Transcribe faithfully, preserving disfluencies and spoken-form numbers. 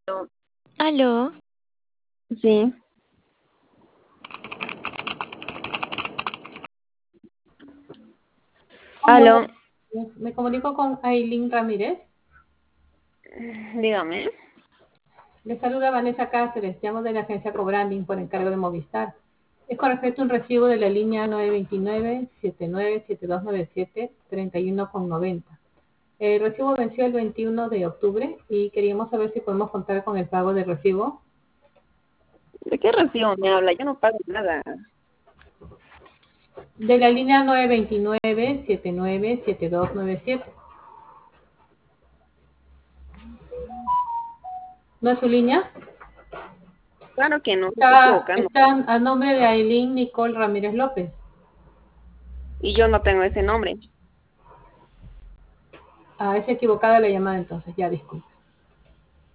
Aló, Sí, Oh, muy aló, buenas tardes. Me comunico con Aileen Ramírez. dígame. Le saluda Vanessa Cáceres. Llamo de la agencia Cobranding por encargo de Movistar. Es con respecto a un recibo de la línea nueve dos nueve, siete nueve siete dos nueve siete, treinta y uno con noventa. El recibo venció el veintiuno de octubre y queríamos saber si podemos contar con el pago del recibo. ¿De qué recibo me habla? Yo no pago nada. De la línea nueve dos nueve, siete nueve siete dos nueve siete. ¿No es su línea? Claro que no, me estoy Está, equivocando. está a nombre de Aileen Nicole Ramírez López. Y yo no tengo ese nombre. Ah, es equivocada la llamada entonces, ya disculpe.